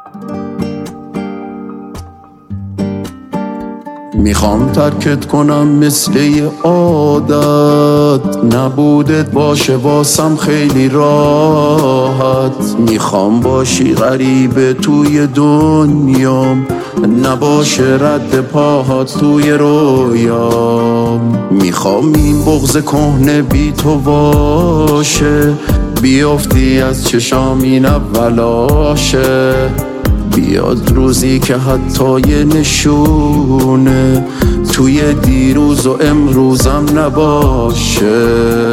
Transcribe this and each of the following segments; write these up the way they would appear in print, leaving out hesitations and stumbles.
میخوام ترکت کنم مثل یه عادت، نبودت باشه واسم خیلی راحت. میخوام باشی غریبه توی دنیام، نباشه رد پاهات توی رویام. میخوام این بغض کهنه بی تو باشه، بیافتی از چشام این اولاشه. بیاد روزی که حتی یه نشونه توی دیروز و امروزم نباشه.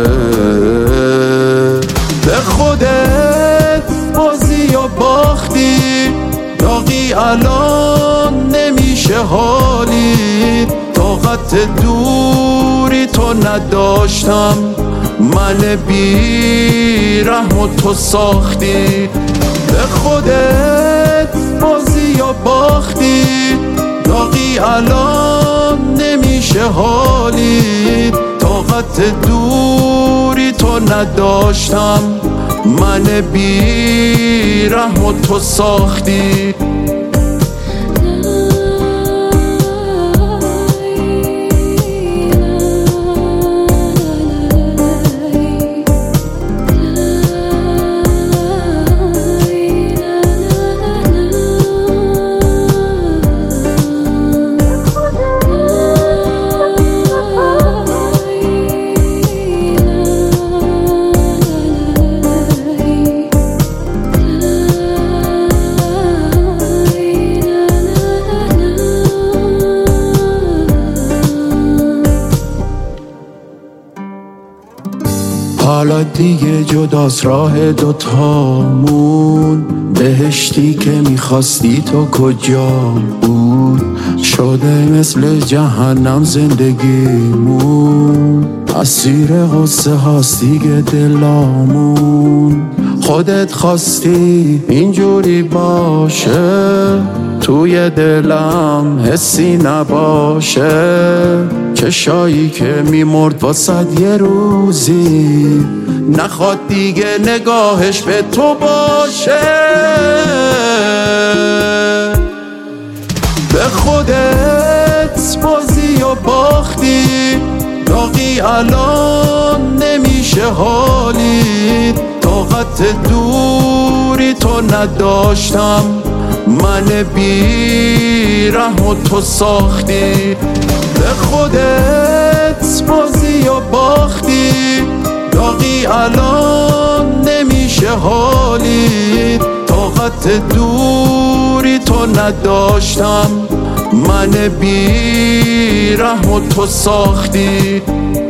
به خودت بازی و باختی، داغی الان نمیشه حالی. طاقت دوری تو نداشتم، من بی رحم و تو ساختی. به خودت بازی و باختی، داغی الان نمیشه حالی. طاقت دوری تو نداشتم، من بی رحم و تو ساختی. حالا دیگه جداست راه دوتامون، بهشتی که میخواستی تو کجا بود؟ شده مثل جهنم زندگیمون، اسیر غصه هاست دیگه دلامون. خودت خواستی اینجوری باشه، توی دلم حسی نباشه. چشایی که میمرد واسد یه روزی، نخواد دیگه نگاهش به تو باشه. به خودت بازی و باختی، داغی الان نمیشه حالی. طاقت دوری تو نداشتم، من بی رحم و تو ساختی. به خودت بازی و باختی، داغی الان نمیشه حالی. طاقت دوری تو نداشتم، من بی رحم و تو ساختی.